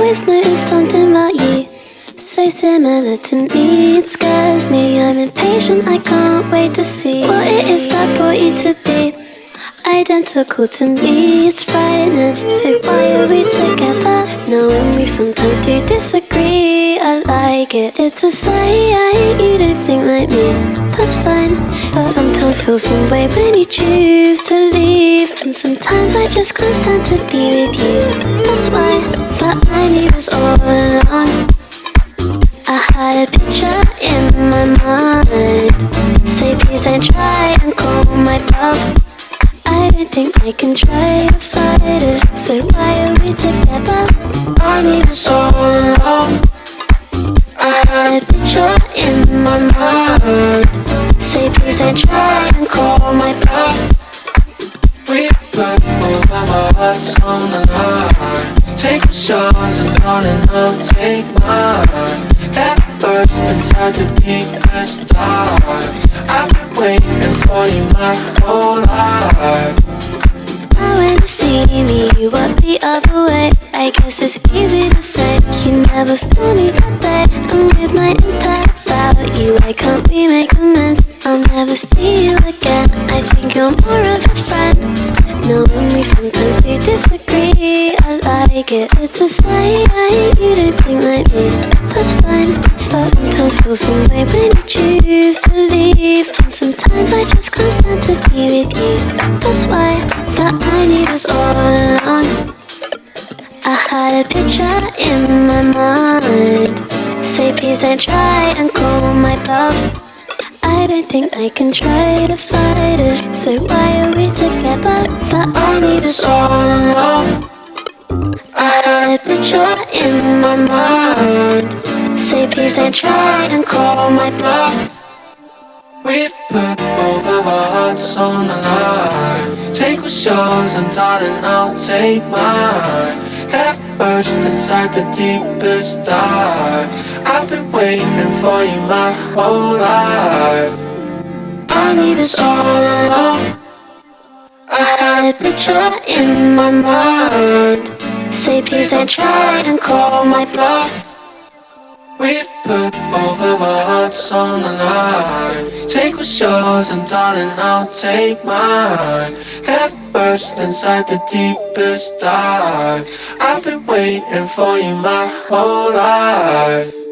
always noticed something about you, so similar to me. It scares me, I'm impatient, I can't wait to see what it is that brought you to be identical to me. It's frightening, so why are we together? Knowing we sometimes do disagree, I like it. It's a sign you don't think like me, that's fine. But sometimes feel some way when you choose to leave, and sometimes I just can't stand to be with you. That's why that I knew this all along. I had a picture in my mind, say please don't try and call my bluff. I don't think I can try to fight it, so why are we together? I knew this all along. I had a picture in my mind, say please don't try and call my bluff. We put both of our hearts on the line. Take what's yours and darling, I'll take mine. Head first inside the deepest dive. I've been waiting for you my whole life. Now when you see me, you walk the other way. I guess it's easy to say, you never saw me that day. I'm with my entire about you, why can't we make amends? I'll never see you again, I think you're more of a friend. Knowing we sometimes do disagree, I like it. It's a sign you don't think like me, that's fine. But sometimes feel some way when you choose to leave, and sometimes I just can't stand to be with you. That's why that I knew this all along. I had a picture in my mind, say please don't try and call my bluff. I don't think I can try to fight it, so why are we together? That I knew this all along. I had a picture in my mind, say please don't try and call my bluff. We've put both of our hearts on the line. Take what's yours and darling, I'll take mine. Head first inside the deepest dive. I've been waiting for you my whole life. I knew this all along. I had a picture in my mind, say please don't try and call my bluff. We've put both of our hearts on the line. Take what's yours and darling, I'll take mine. Head first inside the deepest dive. I've been waiting for you my whole life.